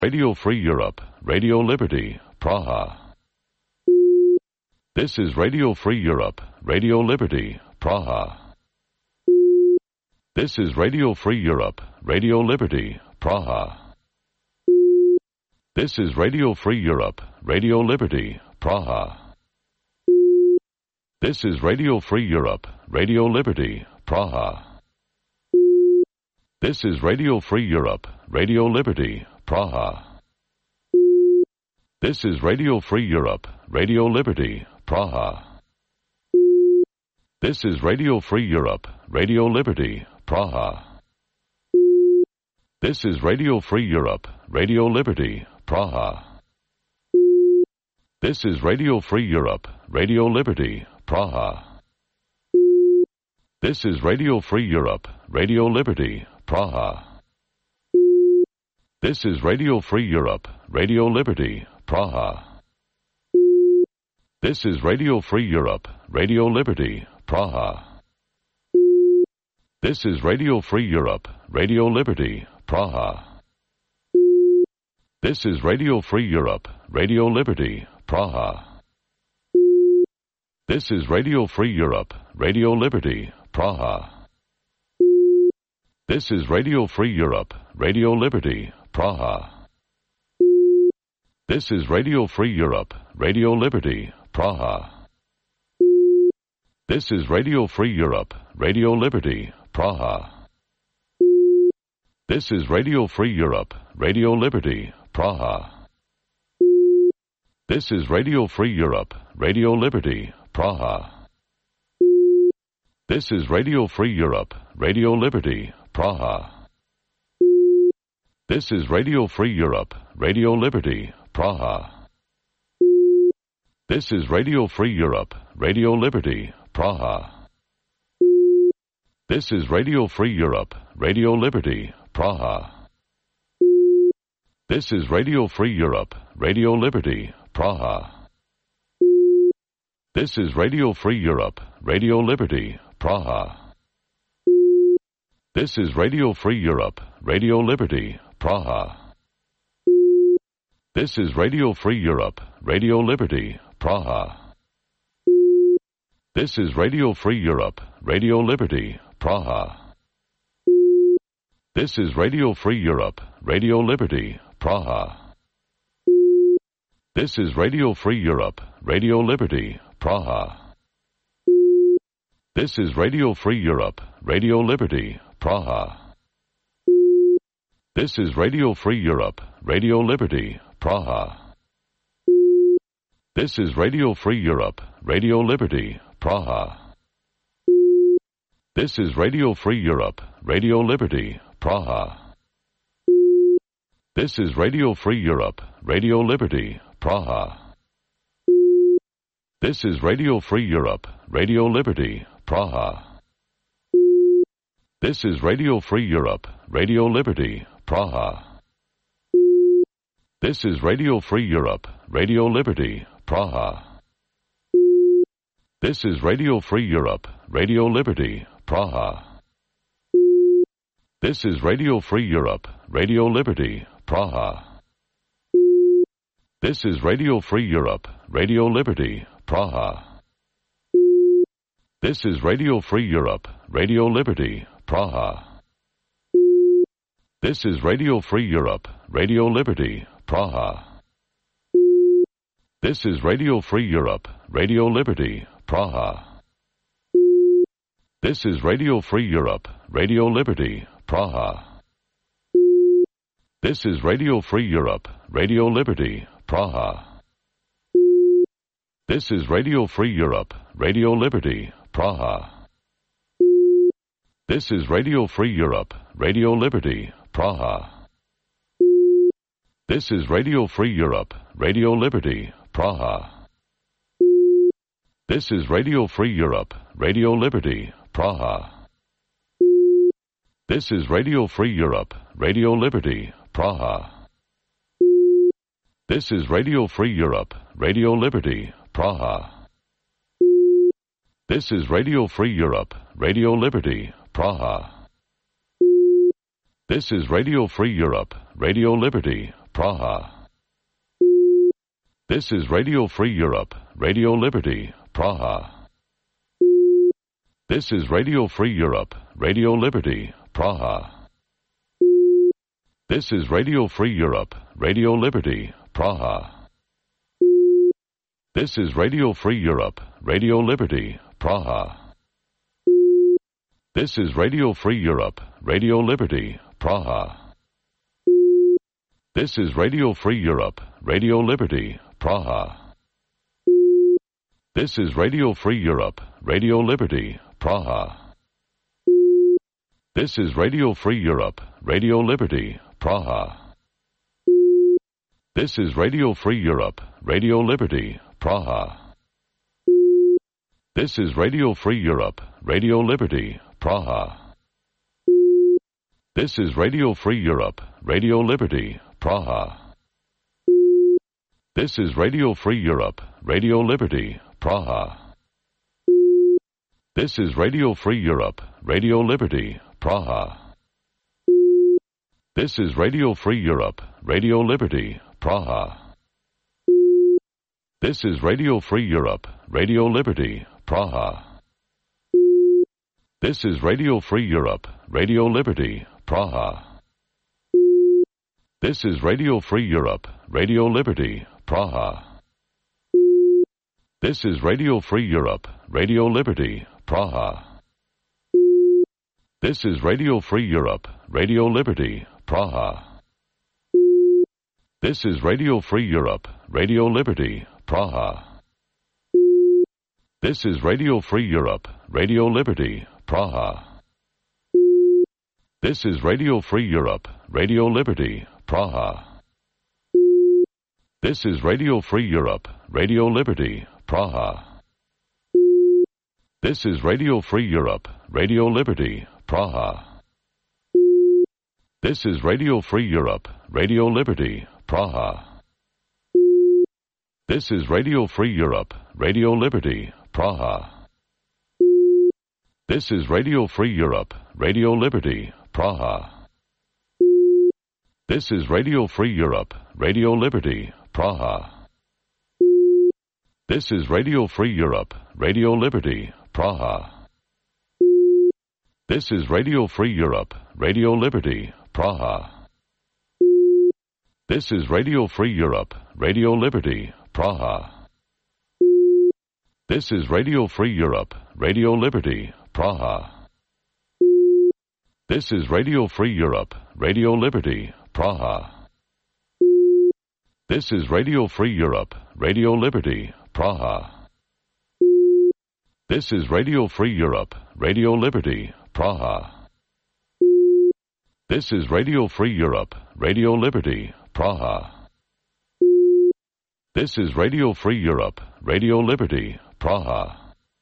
Radio Free Europe, Radio Liberty, Praha. This is Radio Free Europe, Radio Liberty, Praha. This is Radio Free Europe, Radio Liberty, Praha. This is Radio Free Europe, Radio Liberty, Praha. This is Radio Free Europe, Radio Liberty, Praha. This is Radio Free Europe, Radio Liberty, Praha. This is Radio Free Europe, Radio Liberty, Praha. This is Radio Free Europe, Radio Liberty, Praha. This is Radio Free Europe, Radio Liberty, Praha. This is Radio Free Europe, Radio Liberty, Praha. This is Radio Free Europe, Radio Liberty, Praha. This is Radio Free Europe, Radio Liberty, Praha. This is Radio Free Europe, Radio Liberty, Praha. This is Radio Free Europe, Radio Liberty, Praha. This is Radio Free Europe, Radio Liberty, Praha. This is Radio Free Europe, Radio Liberty, Praha. This is Radio Free Europe, Radio Liberty, Praha. This is Radio Free Europe, Radio Liberty, Praha. This is Radio Free Europe, Radio Liberty, Praha. This is Radio Free Europe, Radio Liberty, Praha. This is Radio Free Europe, Radio Liberty, Praha. This is Radio Free Europe, Radio Liberty, Praha. This is Radio Free Europe, Radio Liberty, Praha. This is Radio Free Europe, Radio Liberty, Praha. This is Radio Free Europe, Radio Liberty, Praha. This is Radio Free Europe, Radio Liberty, Praha. This is Radio Free Europe, Radio Liberty, Praha. This is Radio Free Europe, Radio Liberty, Praha. This is Radio Free Europe, Radio Liberty, Praha. This is Radio Free Europe, Radio Liberty, Praha. This is Radio Free Europe, Radio Liberty, Praha. This is Radio Free Europe, Radio Liberty, Praha. This is Radio Free Europe, Radio Liberty, Praha. This is Radio Free Europe, Radio Liberty, Praha. This is Radio Free Europe, Radio Liberty, Praha. This is Radio Free Europe, Radio Liberty, Praha. This is Radio Free Europe, Radio Liberty, Praha. This is Radio Free Europe, Radio Liberty, Praha. This is Radio Free Europe, Radio Liberty, Praha. This is Radio Free Europe, Radio Liberty, Praha. This is Radio Free Europe, Radio Liberty, Praha. This is Radio Free Europe, Radio Liberty, Praha. This is Radio Free Europe, Radio Liberty, Praha. This is Radio Free Europe, Radio Liberty, Praha. This is Radio Free Europe, Radio Liberty, Praha. This is Radio Free Europe, Radio Liberty, Praha. This is Radio Free Europe, Radio Liberty, Praha. This is Radio Free Europe, Radio Liberty, Praha. This is Radio Free Europe, Radio Liberty, Praha. This is Radio Free Europe, Radio Liberty, Praha. This is Radio Free Europe, Radio Liberty, Praha. This is Radio Free Europe, Radio Liberty, Praha. This is Radio Free Europe, Radio Liberty, Praha. This is Radio Free Europe, Radio Liberty, Praha. This is Radio Free Europe, Radio Liberty, Praha. This is Radio Free Europe, Radio Liberty, Praha. This is Radio Free Europe, Radio Liberty, Praha. This is Radio Free Europe, Radio Liberty, Praha. This is Radio Free Europe, Radio Liberty, Praha. This is Radio Free Europe, Radio Liberty, Praha. This is Radio Free Europe, Radio Liberty, Praha. This is Radio Free Europe, Radio Liberty, Praha. This is Radio Free Europe, Radio Liberty, Praha. This is Radio Free Europe, Radio Liberty, Praha. This is Radio Free Europe, Radio Liberty, Praha. This is Radio Free Europe, Radio Liberty, Praha. This is Radio Free Europe, Radio Liberty, Praha. This is Radio Free Europe, Radio Liberty, Praha. This is Radio Free Europe, Radio Liberty, Praha. This is Radio Free Europe, Radio Liberty, Praha. This is Radio Free Europe, Radio Liberty, Praha. This is Radio Free Europe, Radio Liberty, Praha. This is Radio Free Europe, Radio Liberty, Praha. This is Radio Free Europe, Radio Liberty, Praha. This is Radio Free Europe, Radio Liberty, Praha. This is Radio Free Europe, Radio Liberty, Praha. This is Radio Free Europe, Radio Liberty, Praha. This is Radio Free Europe, Radio Liberty, Praha. This is Radio Free Europe, Radio Liberty, Praha. This is Radio Free Europe, Radio Liberty, Praha. This is Radio Free Europe, Radio Liberty, Praha. This is Radio Free Europe, Radio Liberty, Praha. This is Radio Free Europe, Radio Liberty, Praha. This is Radio Free Europe, Radio Liberty, Praha. This is Radio Free Europe, Radio Liberty, Praha. This is Radio Free Europe, Radio Liberty, Praha. This is Radio Free Europe, Radio Liberty, Praha. This is Radio Free Europe, Radio Liberty, Praha. This is Radio Free Europe, Radio Liberty, Praha. This is Radio Free Europe, Radio Liberty, Praha. This is Radio Free Europe, Radio Liberty, Praha. This is Radio Free Europe, Radio Liberty, Praha. This is Radio Free Europe, Radio Liberty, Praha.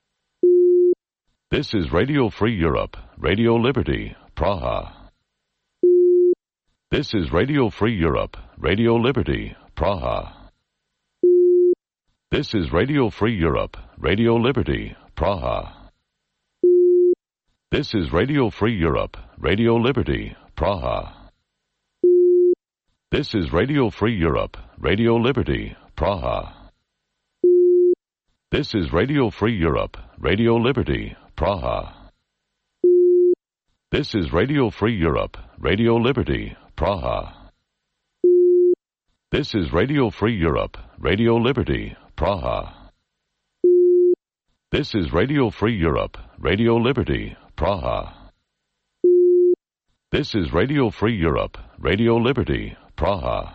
This is Radio Free Europe, Radio Liberty, Praha. This is Radio Free Europe, Radio Liberty, Praha. This is Radio Free Europe, Radio Liberty, Praha. This is Radio Free Europe, Radio Liberty, Praha. This is Radio Free Europe, Radio Liberty, Praha. This is Radio Free Europe, Radio Liberty, Praha. This is Radio Free Europe, Radio Liberty, Praha. This is Radio Free Europe, Radio Liberty, Praha. This is Radio Free Europe, Radio Liberty, Praha. This is Radio Free Europe, Radio Liberty, Praha.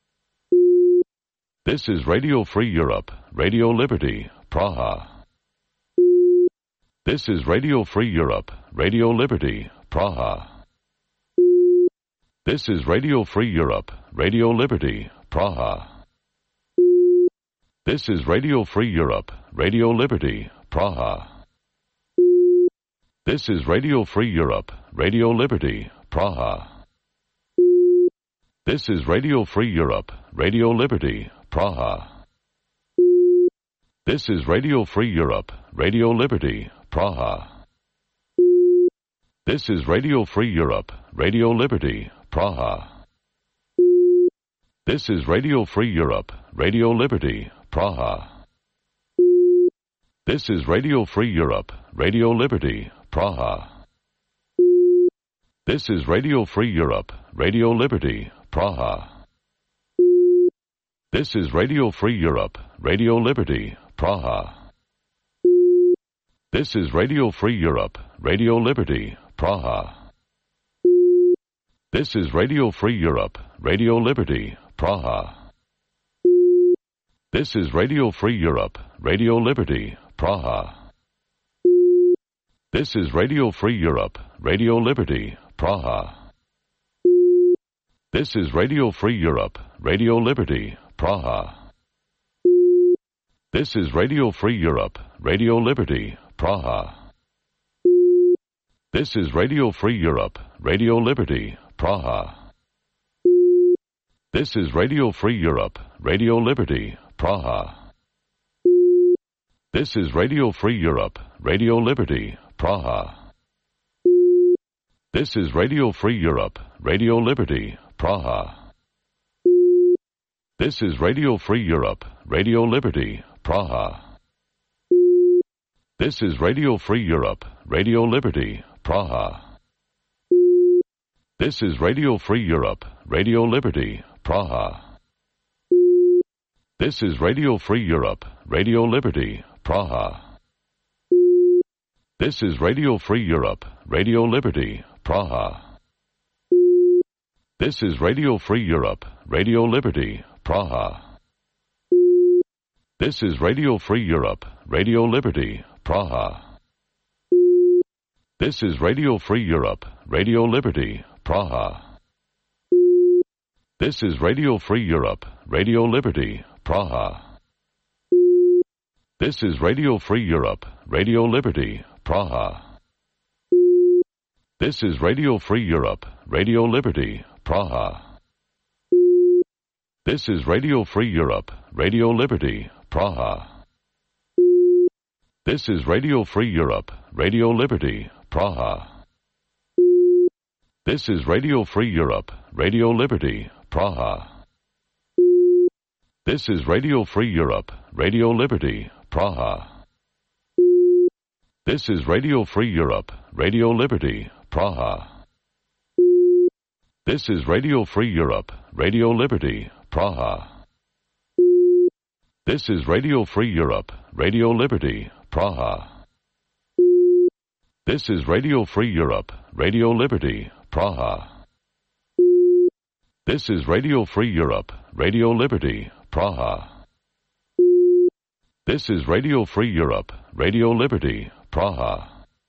This is Radio Free Europe, Radio Liberty, Praha. This is Radio Free Europe, Radio Liberty, Praha. This is Radio Free Europe, Radio Liberty, Praha. This is Radio Free Europe, Radio Liberty, Praha. This is Radio Free Europe, Radio Liberty, Praha. This is Radio Free Europe, Radio Liberty, Praha. This is Radio Free Europe, Radio Liberty, Praha. This is Radio Free Europe, Radio Liberty, Praha. This is Radio Free Europe, Radio Liberty, Praha. This is Radio Free Europe, Radio Liberty, Praha. This is Radio Free Europe, Radio Liberty, Praha. This is Radio Free Europe, Radio Liberty, Praha. This is Radio Free Europe, Radio Liberty, Praha. This is Radio Free Europe, Radio Liberty, Praha. This is Radio Free Europe, Radio Liberty, Praha. This is Radio Free Europe, Radio Liberty, Praha. This is Radio Free Europe, Radio Liberty, Praha. This is Radio Free Europe, Radio Liberty, Praha. This is Radio Free Europe, Radio Liberty, Praha. This is Radio Free Europe, Radio Liberty, Praha. This is Radio Free Europe, Radio Liberty, Praha. This is Radio Free Europe, Radio Liberty, Praha. This is Radio Free Europe, Radio Liberty, Praha. This is Radio Free Europe, Radio Liberty, Praha. This is Radio Free Europe, Radio Liberty, Praha. This is Radio Free Europe, Radio Liberty, Praha. This is Radio Free Europe, Radio Liberty, Praha. This is Radio Free Europe, Radio Liberty, Praha. This is Radio Free Europe, Radio Liberty, Praha. This is Radio Free Europe, Radio Liberty, Praha. This is Radio Free Europe, Radio Liberty, Praha. This is Radio Free Europe, Radio Liberty, Praha. This is Radio Free Europe, Radio Liberty, Praha. This is Radio Free Europe, Radio Liberty, Praha. This is Radio Free Europe, Radio Liberty, Praha. This is Radio Free Europe, Radio Liberty, Praha. This is Radio Free Europe, Radio Liberty, Praha. This is Radio Free Europe, Radio Liberty, Praha. This is Radio Free Europe, Radio Liberty, Praha. This is Radio Free Europe, Radio Liberty, Praha. This is Radio Free Europe, Radio Liberty, Praha. This is Radio Free Europe, Radio Liberty, Praha. This is Radio Free Europe, Radio Liberty, Praha.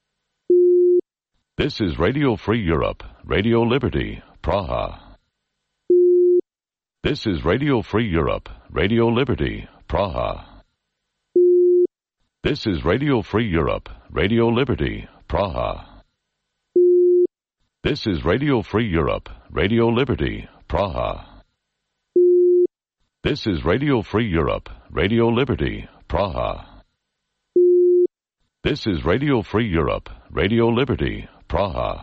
This is Radio Free Europe, Radio Liberty, Praha. This is Radio Free Europe, Radio Liberty, Praha. This is Radio Free Europe, Radio Liberty, Praha. This is Radio Free Europe, Radio Liberty, Praha. This is Radio Free Europe, Radio Liberty, Praha. This is Radio Free Europe, Radio Liberty, Praha.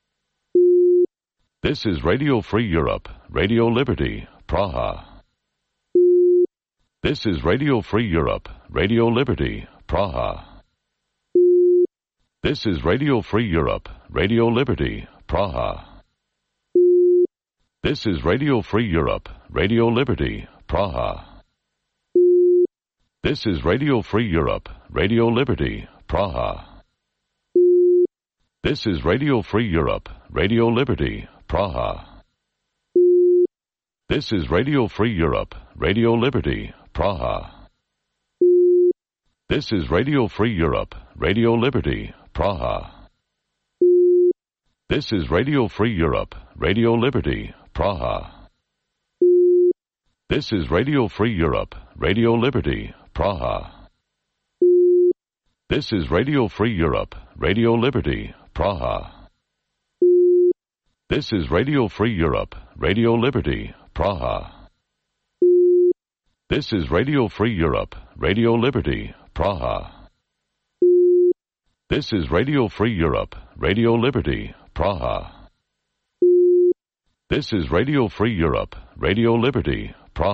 This is Radio Free Europe, Radio Liberty, Praha. This is Radio Free Europe, Radio Liberty, Praha. This is Radio Free Europe, Radio Liberty, Praha. This is Radio Free Europe, Radio Liberty, Praha. This is Radio Free Europe, Radio Liberty, Praha. This is Radio Free Europe, Radio Liberty, Praha. This is Radio Free Europe, Radio Liberty, Praha. This is Radio Free Europe, Radio Liberty, Praha. This is Radio Free Europe, Radio Liberty, Praha. This is Radio Free Europe, Radio Liberty, Praha. This is Radio Free Europe, Radio Liberty, Praha. This is Radio Free Europe, Radio Liberty, Praha. This is Radio Free Europe, Radio Liberty, Praha. This is Radio Free Europe, Radio Liberty, Praha. This is Radio Free Europe, Radio Liberty,